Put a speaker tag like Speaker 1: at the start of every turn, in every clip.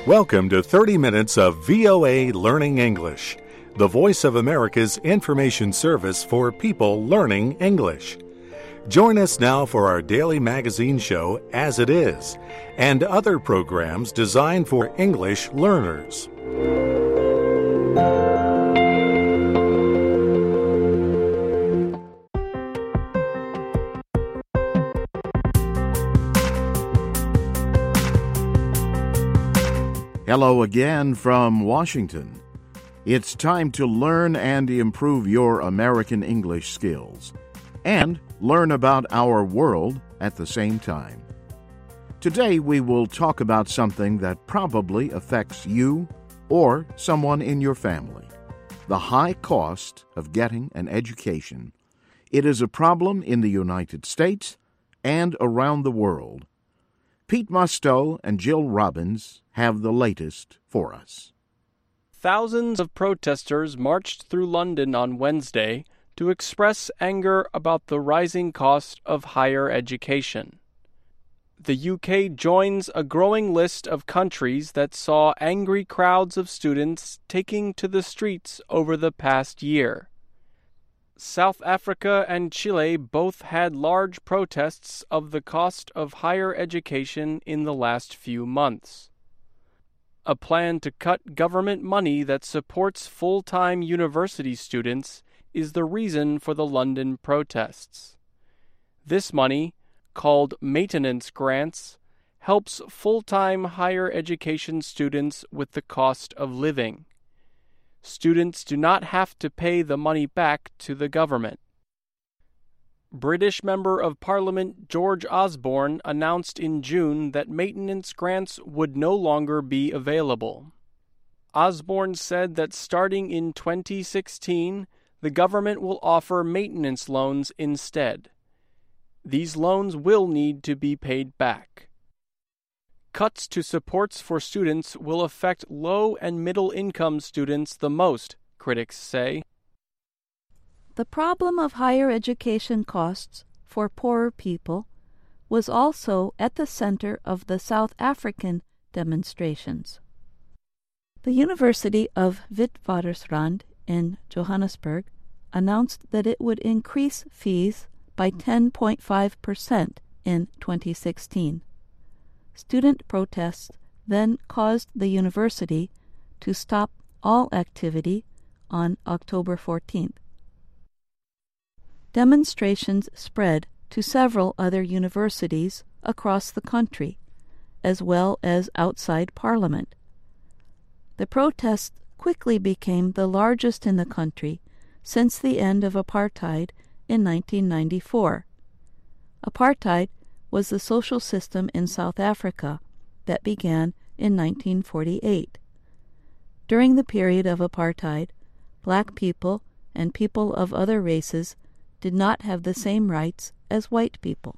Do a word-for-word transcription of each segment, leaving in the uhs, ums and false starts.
Speaker 1: Welcome to thirty minutes of V O A Learning English, the voice of America's information service for people learning English. Join us now for our daily magazine show, As It Is, and other programs designed for English learners.
Speaker 2: Hello again from Washington. It's time to learn and improve your American English skills and learn about our world at the same time. Today we will talk about something that probably affects you or someone in your family: the high cost of getting an education. It is a problem in the United States and around the world. Pete Musto and Jill Robbins have the latest for us.
Speaker 3: Thousands of protesters marched through London on Wednesday to express anger about the rising cost of higher education. The U K joins a growing list of countries that saw angry crowds of students taking to the streets over the past year. South Africa and Chile both had large protests of the cost of higher education in the last few months. A plan to cut government money that supports full-time university students is the reason for the London protests. This money, called maintenance grants, helps full-time higher education students with the cost of living. Students do not have to pay the money back to the government. British Member of Parliament George Osborne announced in June that maintenance grants would no longer be available. Osborne said that starting in twenty sixteen, the government will offer maintenance loans instead. These loans will need to be paid back. Cuts to supports for students will affect low- and middle-income students the most, critics say.
Speaker 4: The problem of higher education costs for poorer people was also at the center of the South African demonstrations. The University of Witwatersrand in Johannesburg announced that it would increase fees by ten point five percent in twenty sixteen. Student protests then caused the university to stop all activity on October fourteenth. Demonstrations spread to several other universities across the country, as well as outside Parliament. The protests quickly became the largest in the country since the end of apartheid in nineteen ninety-four. Apartheid was the social system in South Africa that began in nineteen forty-eight. During the period of apartheid, black people and people of other races did not have the same rights as white people.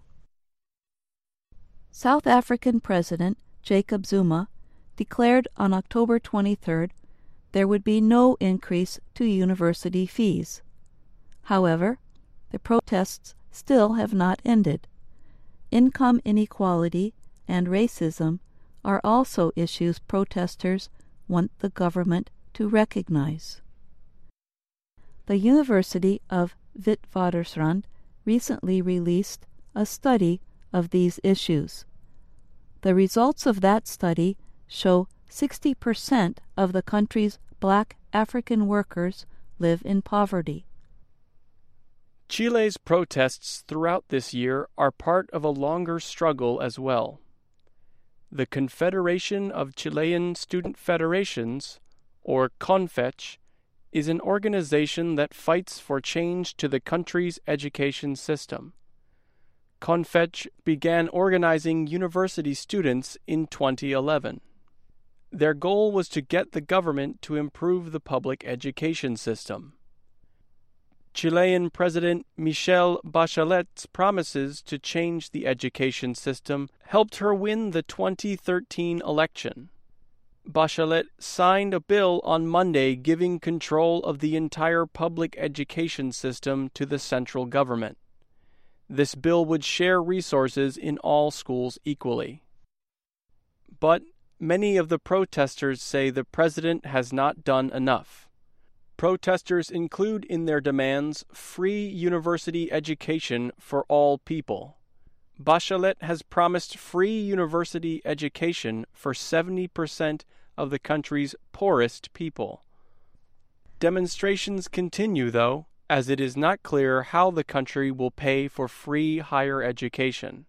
Speaker 4: South African President Jacob Zuma declared on October twenty-third there would be no increase to university fees. However, the protests still have not ended. Income inequality and racism are also issues protesters want the government to recognize. The University of Witwatersrand recently released a study of these issues. The results of that study show sixty percent of the country's black African workers live in poverty.
Speaker 3: Chile's protests throughout this year are part of a longer struggle as well. The Confederation of Chilean Student Federations, or CONFECH, is an organization that fights for change to the country's education system. CONFECH began organizing university students in twenty eleven. Their goal was to get the government to improve the public education system. Chilean President Michelle Bachelet's promises to change the education system helped her win the twenty thirteen election. Bachelet signed a bill on Monday giving control of the entire public education system to the central government. This bill would share resources in all schools equally. But Many of the protesters say the president has not done enough. Protesters include in their demands free university education for all people. Bachelet has promised free university education for seventy percent of the country's poorest people. Demonstrations continue, though, as it is not clear how the country will pay for free higher education.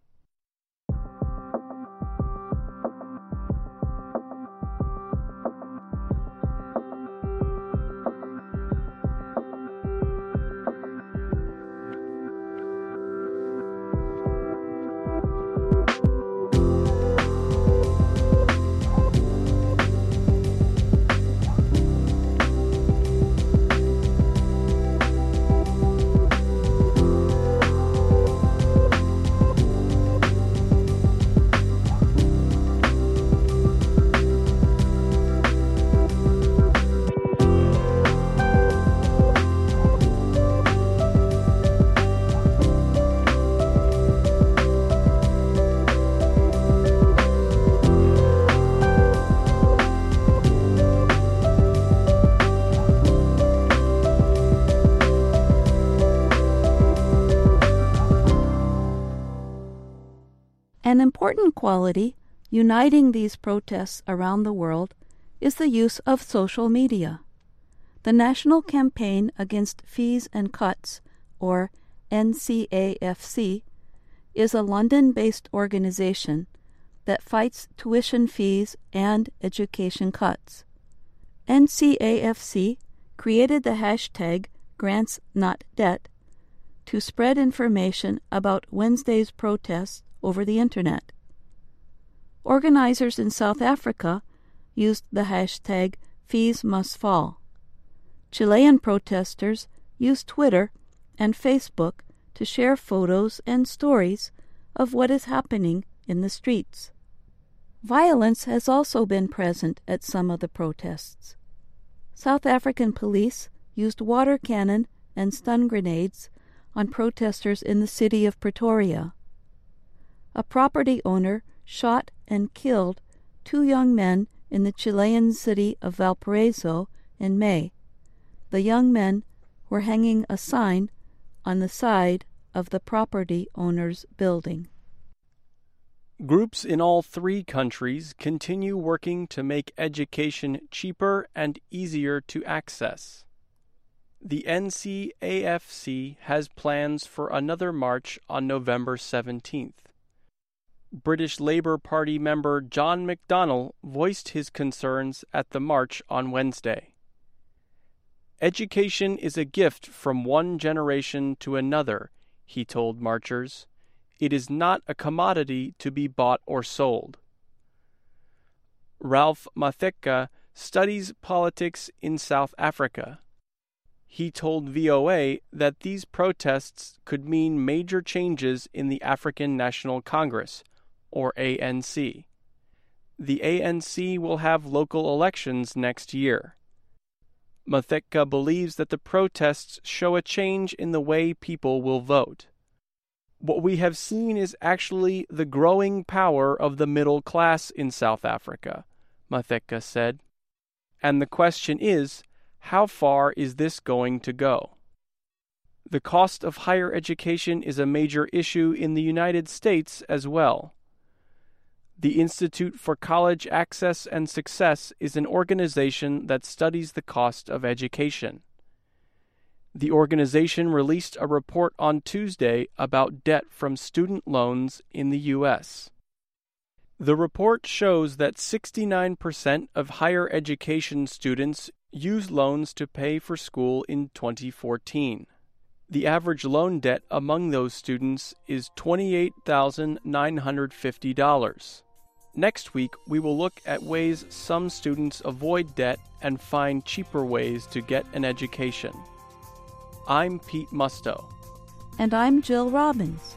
Speaker 4: An important quality uniting these protests around the world is the use of social media. The National Campaign Against Fees and Cuts, or N C A F C, is a London-based organization that fights tuition fees and education cuts. N C A F C created the hashtag Grants Not Debt to spread information about Wednesday's protests over the Internet. Organizers in South Africa used the hashtag Fees Must Fall. Chilean protesters used Twitter and Facebook to share photos and stories of what is happening in the streets. Violence has also been present at some of the protests. South African police used water cannon and stun grenades on protesters in the city of Pretoria. A property owner shot and killed two young men in the Chilean city of Valparaiso in May. The young men were hanging a sign on the side of the property owner's building.
Speaker 3: Groups in all three countries continue working to make education cheaper and easier to access. The N C A F C has plans for another march on November seventeenth. British Labour Party member John McDonnell voiced his concerns at the march on Wednesday. Education is a gift from one generation to another, he told marchers. It is not a commodity to be bought or sold. Ralph Matheka studies politics in South Africa. He told V O A that these protests could mean major changes in the African National Congress, or A N C. The A N C will have local elections next year. Matheka believes that the protests show a change in the way people will vote. What we have seen is actually the growing power of the middle class in South Africa, Matheka said. And the question is, how far is this going to go? The cost of higher education is a major issue in the United States as well. The Institute for College Access and Success is an organization that studies the cost of education. The organization released a report on Tuesday about debt from student loans in the U S. The report shows that sixty-nine percent of higher education students used loans to pay for school in twenty fourteen. The average loan debt among those students is twenty-eight thousand nine hundred fifty dollars. Next week, we will look at ways some students avoid debt and find cheaper ways to get an education. I'm Pete Musto.
Speaker 4: And I'm Jill Robbins.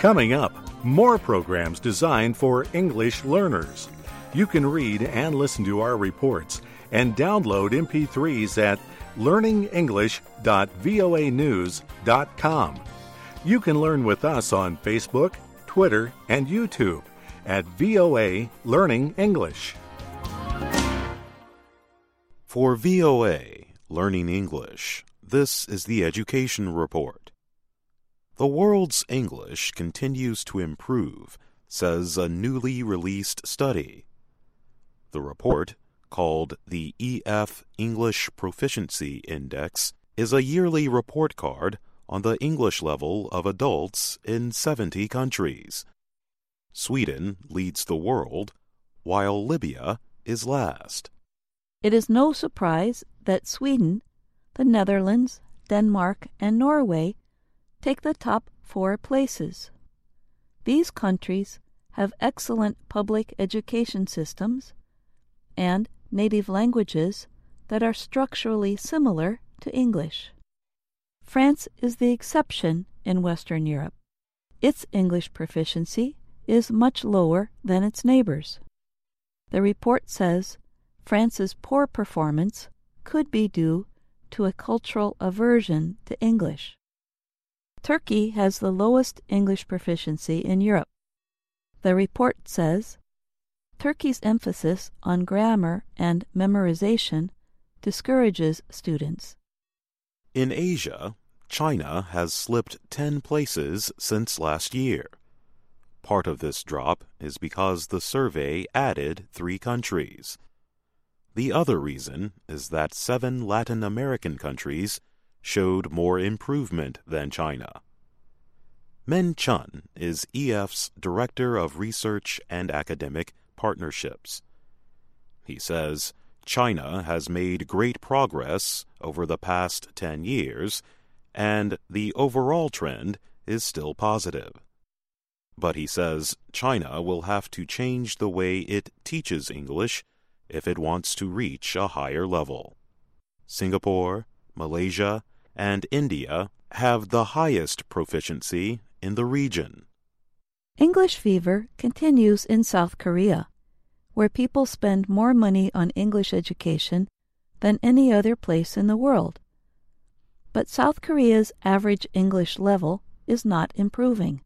Speaker 1: Coming up, more programs designed for English learners. You can read and listen to our reports and download M P threes at learning english dot voa news dot com. You can learn with us on Facebook, Twitter, and YouTube at V O A Learning English.
Speaker 5: For V O A Learning English, this is the Education Report. The world's English continues to improve, says a newly released study. The report, called the E F English Proficiency Index, is a yearly report card on the English level of adults in seventy countries. Sweden leads the world, while Libya is last.
Speaker 4: It is no surprise that Sweden, the Netherlands, Denmark, and Norway take the top four places. These countries have excellent public education systems and native languages that are structurally similar to English. France is the exception in Western Europe. Its English proficiency is much lower than its neighbors. The report says France's poor performance could be due to a cultural aversion to English. Turkey has the lowest English proficiency in Europe. The report says Turkey's emphasis on grammar and memorization discourages students.
Speaker 5: In Asia, China has slipped ten places since last year. Part of this drop is because the survey added three countries. The other reason is that seven Latin American countries showed more improvement than China. Men Chun is E F's Director of Research and Academic Partnerships. He says China has made great progress over the past ten years, and the overall trend is still positive. But he says China will have to change the way it teaches English if it wants to reach a higher level. Singapore, Malaysia, and India have the highest proficiency in the region.
Speaker 4: English fever continues in South Korea, where people spend more money on English education than any other place in the world. But South Korea's average English level is not improving.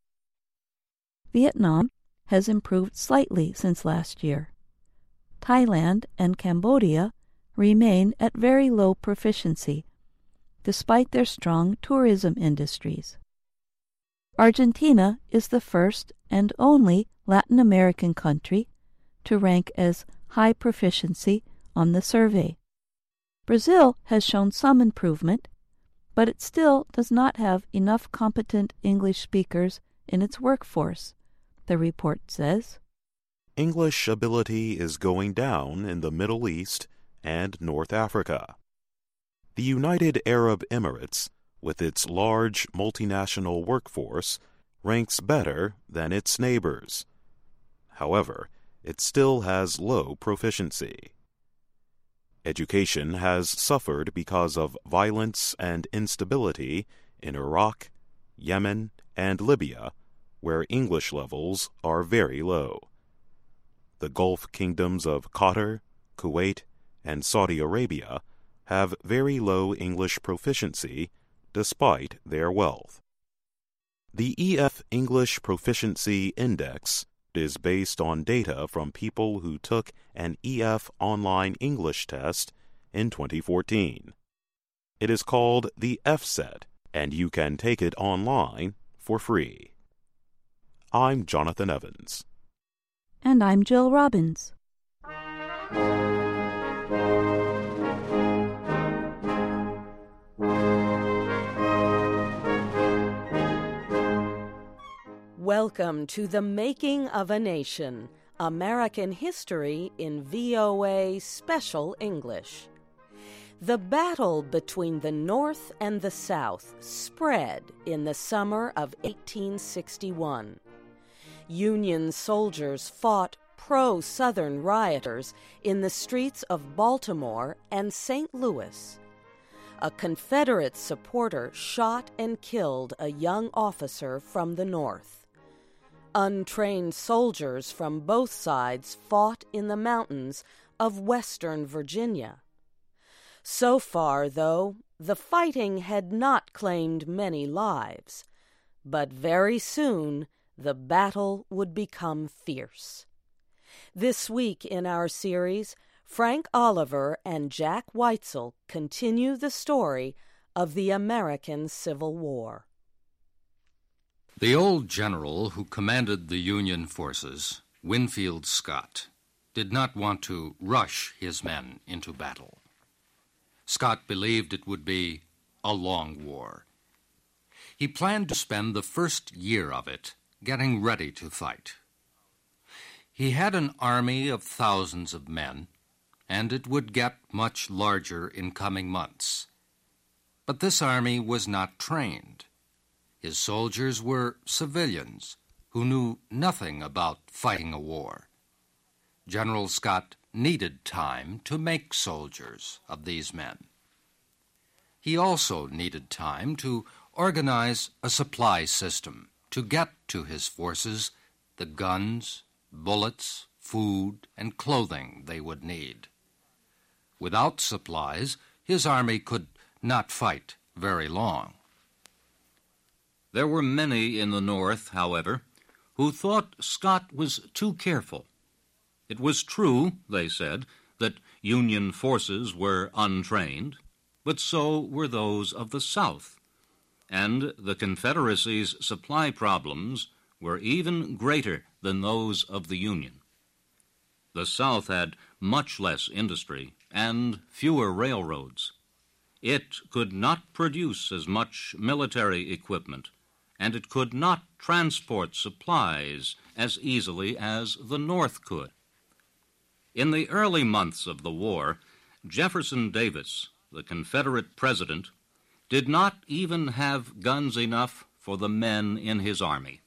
Speaker 4: Vietnam has improved slightly since last year. Thailand and Cambodia remain at very low proficiency, despite their strong tourism industries. Argentina is the first and only Latin American country to rank as high proficiency on the survey. Brazil has shown some improvement, but it still does not have enough competent English speakers in its workforce, the report says.
Speaker 5: English ability is going down in the Middle East and North Africa. The United Arab Emirates, with its large multinational workforce, ranks better than its neighbors. However, it still has low proficiency. Education has suffered because of violence and instability in Iraq, Yemen, and Libya, where English levels are very low. The Gulf kingdoms of Qatar, Kuwait, and Saudi Arabia have very low English proficiency despite their wealth. The E F English Proficiency Index is based on data from people who took an E F online English test in twenty fourteen. It is called the F S E T, and you can take it online for free. I'm Jonathan Evans.
Speaker 4: And I'm Jill Robbins.
Speaker 6: Welcome to The Making of a Nation, American History in V O A Special English. The battle between the North and the South spread in the summer of eighteen sixty-one. Union soldiers fought pro-Southern rioters in the streets of Baltimore and Saint Louis. A Confederate supporter shot and killed a young officer from the North. Untrained soldiers from both sides fought in the mountains of western Virginia. So far, though, the fighting had not claimed many lives, but very soon the battle would become fierce. This week in our series, Frank Oliver and Jack Weitzel continue the story of the American Civil War.
Speaker 7: The old general who commanded the Union forces, Winfield Scott, did not want to rush his men into battle. Scott believed it would be a long war. He planned to spend the first year of it getting ready to fight. He had an army of thousands of men, and it would get much larger in coming months. But this army was not trained. His soldiers were civilians who knew nothing about fighting a war. General Scott needed time to make soldiers of these men. He also needed time to organize a supply system to get to his forces the guns, bullets, food, and clothing they would need. Without supplies, his army could not fight very long.
Speaker 8: There were many in the North, however, who thought Scott was too careful. It was true, they said, that Union forces were untrained, but so were those of the South, and the Confederacy's supply problems were even greater than those of the Union. The South had much less industry and fewer railroads. It could not produce as much military equipment, and it could not transport supplies as easily as the North could. In the early months of the war, Jefferson Davis, the Confederate president, did not even have guns enough for the men in his army.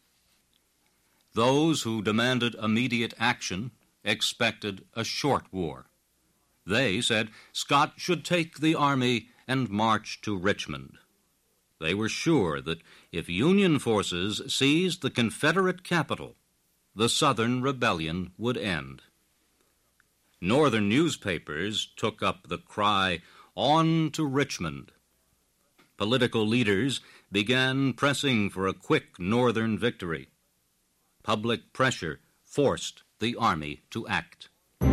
Speaker 8: Those who demanded immediate action expected a short war. They said Scott should take the army and march to Richmond. They were sure that if Union forces seized the Confederate capital, the Southern rebellion would end. Northern newspapers took up the cry, "On to Richmond." Political leaders began pressing for a quick Northern victory. Public pressure forced the army to act.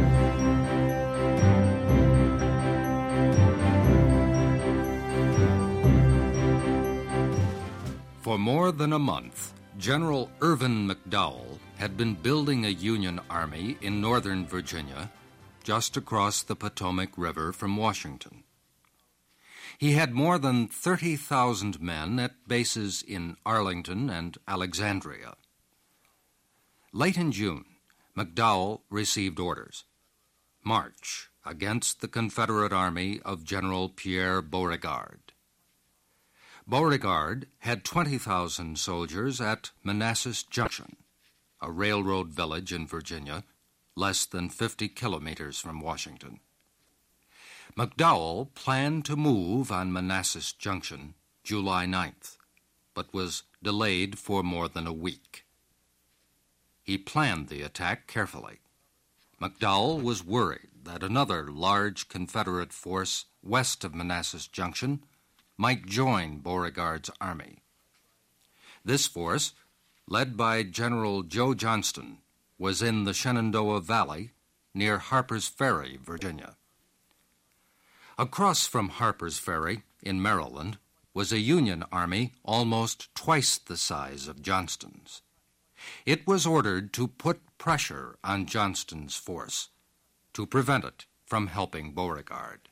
Speaker 7: For more than a month, General Irvin McDowell had been building a Union army in northern Virginia, just across the Potomac River from Washington. He had more than thirty thousand men at bases in Arlington and Alexandria. Late in June, McDowell received orders. March against the Confederate army of General Pierre Beauregard. Beauregard had twenty thousand soldiers at Manassas Junction, a railroad village in Virginia, less than fifty kilometers from Washington. McDowell planned to move on Manassas Junction July ninth, but was delayed for more than a week. He planned the attack carefully. McDowell was worried that another large Confederate force west of Manassas Junction might join Beauregard's army. This force, led by General Joe Johnston, was in the Shenandoah Valley near Harper's Ferry, Virginia. Across from Harper's Ferry, in Maryland, was a Union army almost twice the size of Johnston's. It was ordered to put pressure on Johnston's force to prevent it from helping Beauregard.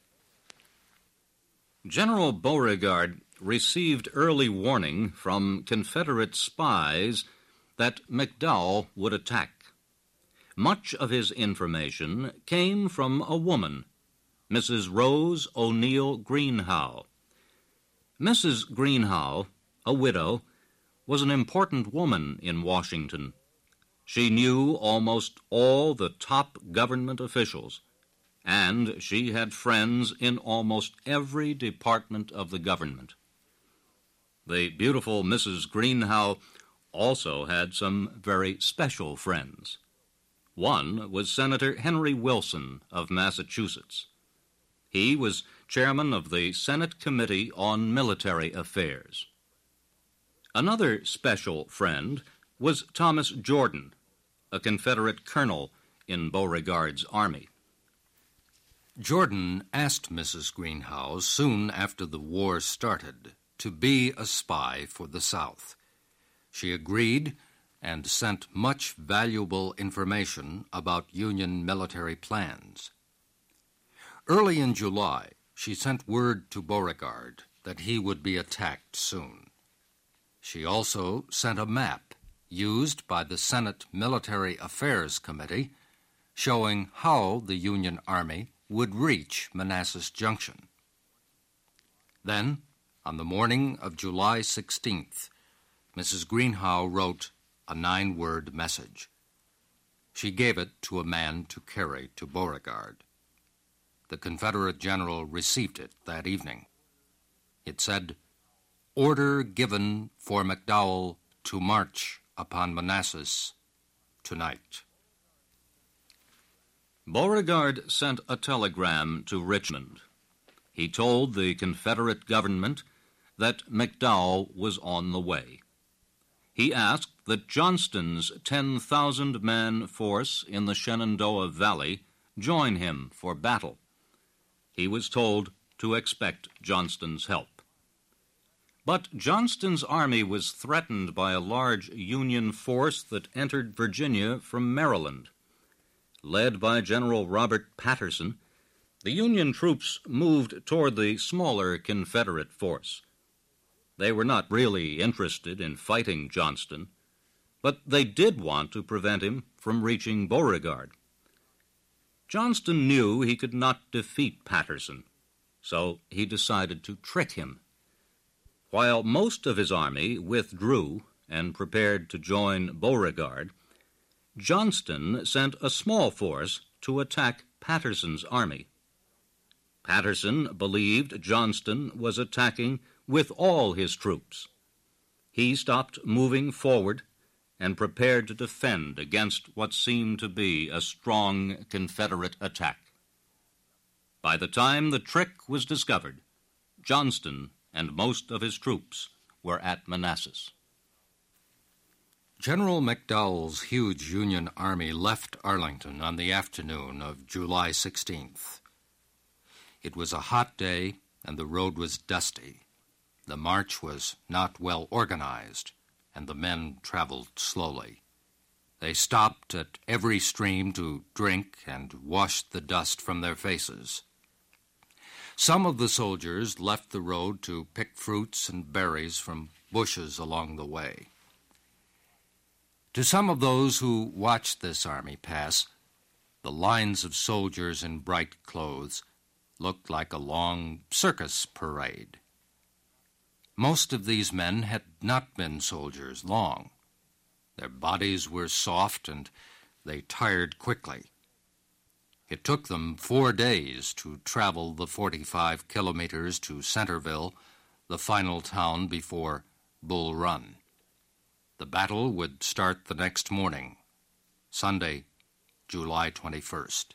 Speaker 8: General Beauregard received early warning from Confederate spies that McDowell would attack. Much of his information came from a woman, Missus Rose O'Neill Greenhow. Missus Greenhow, a widow, was an important woman in Washington. She knew almost all the top government officials, and she had friends in almost every department of the government. The beautiful Missus Greenhow also had some very special friends. One was Senator Henry Wilson of Massachusetts. He was chairman of the Senate Committee on Military Affairs. Another special friend was Thomas Jordan, a Confederate colonel in Beauregard's army.
Speaker 7: Jordan asked Missus Greenhow soon after the war started to be a spy for the South. She agreed and sent much valuable information about Union military plans. Early in July, she sent word to Beauregard that he would be attacked soon. She also sent a map used by the Senate Military Affairs Committee showing how the Union Army would reach Manassas Junction. Then, on the morning of July sixteenth, Missus Greenhow wrote a nine-word message. She gave it to a man to carry to Beauregard. The Confederate general received it that evening. It said, "Order given for McDowell to march upon Manassas tonight."
Speaker 8: Beauregard sent a telegram to Richmond. He told the Confederate government that McDowell was on the way. He asked that Johnston's ten thousand man force in the Shenandoah Valley join him for battle. He was told to expect Johnston's help. But Johnston's army was threatened by a large Union force that entered Virginia from Maryland. Led by General Robert Patterson, the Union troops moved toward the smaller Confederate force. They were not really interested in fighting Johnston, but they did want to prevent him from reaching Beauregard. Johnston knew he could not defeat Patterson, so he decided to trick him. While most of his army withdrew and prepared to join Beauregard, Johnston sent a small force to attack Patterson's army. Patterson believed Johnston was attacking with all his troops. He stopped moving forward and prepared to defend against what seemed to be a strong Confederate attack. By the time the trick was discovered, Johnston and most of his troops were at Manassas.
Speaker 7: General McDowell's huge Union army left Arlington on the afternoon of July sixteenth. It was a hot day, and the road was dusty. The march was not well organized, and the men traveled slowly. They stopped at every stream to drink and washed the dust from their faces. Some of the soldiers left the road to pick fruits and berries from bushes along the way. To some of those who watched this army pass, the lines of soldiers in bright clothes looked like a long circus parade. Most of these men had not been soldiers long. Their bodies were soft and they tired quickly. It took them four days to travel the forty-five kilometers to Centerville, the final town before Bull Run. The battle would start the next morning, Sunday, July twenty-first.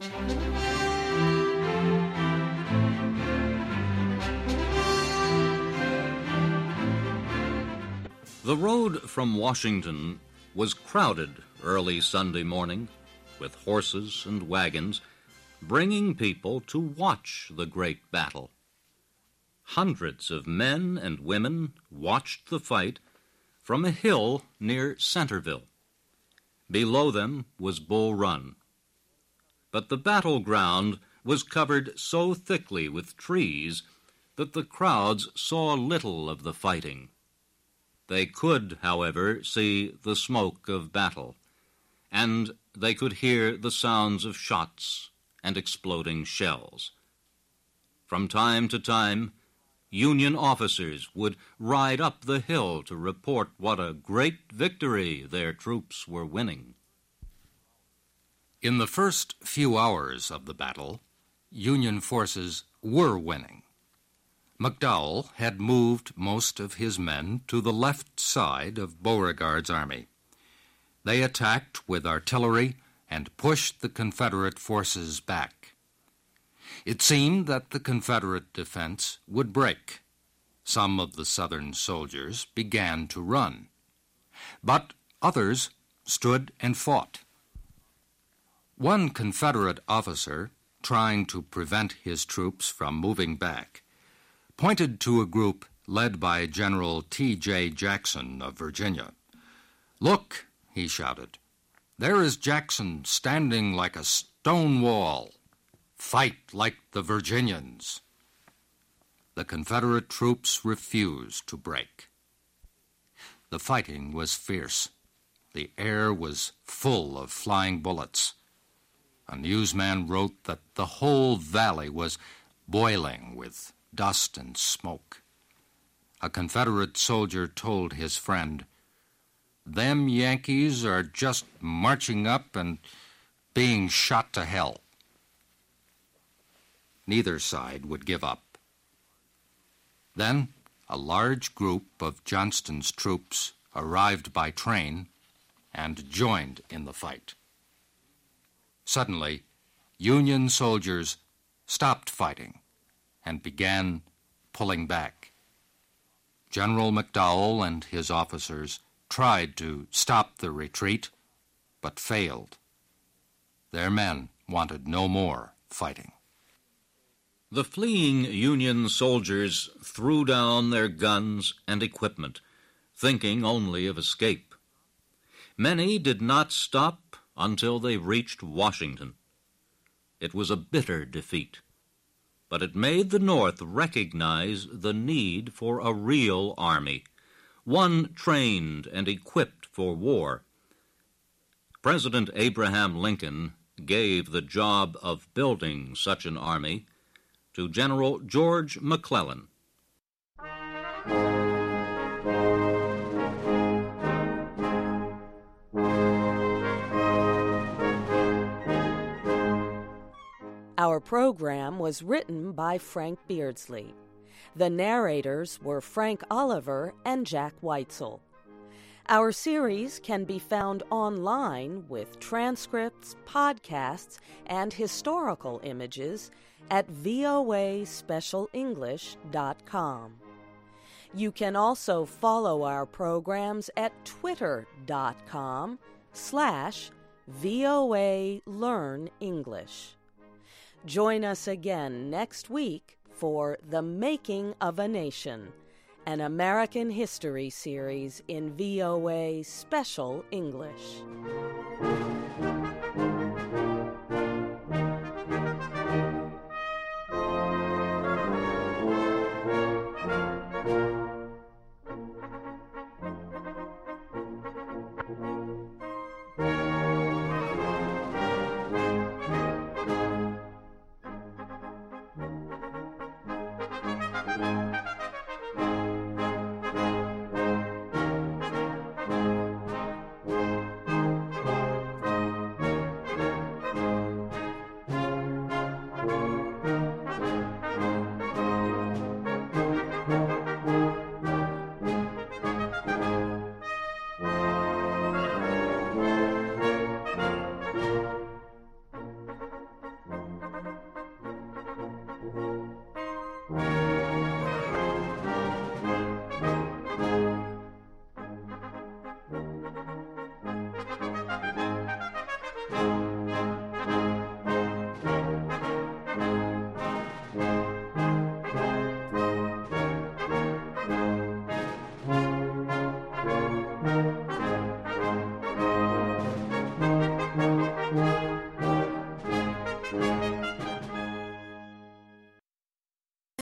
Speaker 8: The road from Washington was crowded early Sunday morning with horses and wagons, bringing people to watch the great battle. Hundreds of men and women watched the fight from a hill near Centerville. Below them was Bull Run. But the battleground was covered so thickly with trees that the crowds saw little of the fighting. They could, however, see the smoke of battle, and they could hear the sounds of shots and exploding shells. From time to time, Union officers would ride up the hill to report what a great victory their troops were winning.
Speaker 7: In the first few hours of the battle, Union forces were winning. McDowell had moved most of his men to the left side of Beauregard's army. They attacked with artillery and pushed the Confederate forces back. It seemed that the Confederate defense would break. Some of the Southern soldiers began to run, but others stood and fought. One Confederate officer, trying to prevent his troops from moving back, pointed to a group led by General T J Jackson of Virginia. "Look," he shouted, "there is Jackson standing like a stone wall. Fight like the Virginians." The Confederate troops refused to break. The fighting was fierce. The air was full of flying bullets. A newsman wrote that the whole valley was boiling with dust and smoke. A Confederate soldier told his friend, "Them Yankees are just marching up and being shot to hell." Neither side would give up. Then a large group of Johnston's troops arrived by train and joined in the fight. Suddenly, Union soldiers stopped fighting and began pulling back. General McDowell and his officers tried to stop the retreat, but failed. Their men wanted no more fighting.
Speaker 8: The fleeing Union soldiers threw down their guns and equipment, thinking only of escape. Many did not stop until they reached Washington. It was a bitter defeat, but it made the North recognize the need for a real army, one trained and equipped for war. President Abraham Lincoln gave the job of building such an army to General George McClellan.
Speaker 6: Our program was written by Frank Beardsley. The narrators were Frank Oliver and Jack Weitzel. Our series can be found online with transcripts, podcasts, and historical images at V O A special english dot com. You can also follow our programs at twitter.com slash VOA Learn English. Join us again next week for The Making of a Nation, an American history series in V O A Special English.